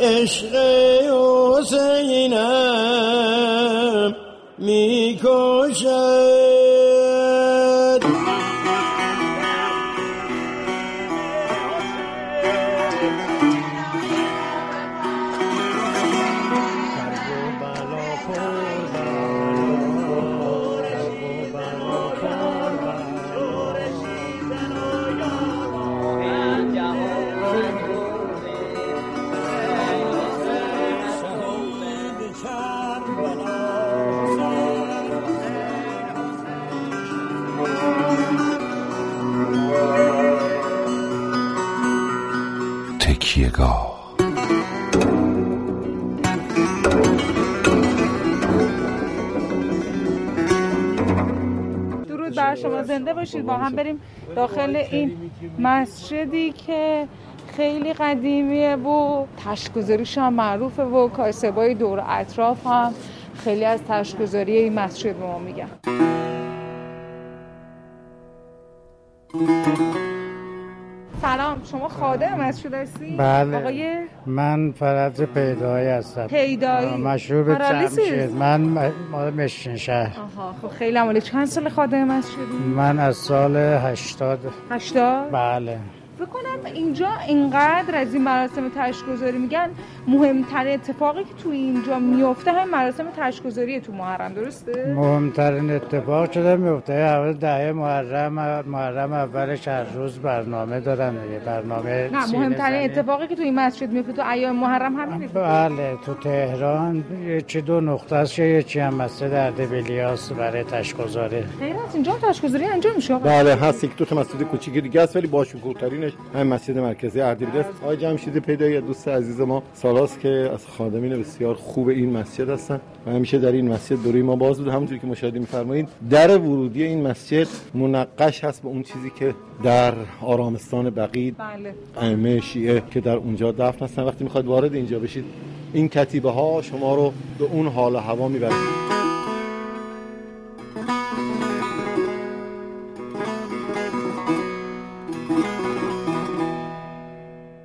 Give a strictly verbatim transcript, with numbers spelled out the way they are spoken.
عشق حسینم میکشد. تکیه‌گاه. درود بر شما، زنده باشید. با هم بریم داخل این مسجدی که خیلی قدیمیه و تشک‌گذاریش هم معروفه و کاسبای دور و اطراف هم خیلی از تشک‌گذاری این مسجد به ما میگن. سلام، شما خادم مسجد هستی؟ بله. آقای من فرج پیدایی هستم. پیدایی مشهور به جمشید. من مال مشین شهر. آها، خب خیلی عالی. چند سال خادم مسجدی؟ من از سال هشتاد. هشتاد؟ بله. فکر کنم اینجا اینقدر از این مراسم تشک‌گذاری میگن مهمترین اتفاقی که تو اینجا میفته هم مراسم تشک‌گذاری تو محرم، درسته؟ مهمترین اتفاق شده میفته اول دهه محرم. محرم اولش هر روز برنامه دارن، یه برنامه. نه، مهمترین اتفاقی که تو این مسجد میفته تو ایام محرم همینه. بله، تو تهران یه چه دو نقطه است، یه چی هم مسجد اردبیلیاس برای تشک‌گذاری. غیر از اینجا تشک‌گذاری انجام میشه؟ بله هست، یک دو تا مسجد کوچیک دیگه است ولی باشکوه‌ترینش همین مسجد مرکزی اردبیل است. آقای جمشید پیدایی دوست عزیز ما سالاست که از خادمین بسیار خوب این مسجد هستن و همیشه در این مسجد دوره ما باز بود. همونجوری که مشاهده می‌فرمایید در ورودی این مسجد منقش هست به اون چیزی که در آرامستان بقیع بله ائمه شیعه که در اونجا دفن هستن. وقتی می‌خواید وارد اینجا بشید این کتیبه ها شما رو به اون حال و هوا میبرد.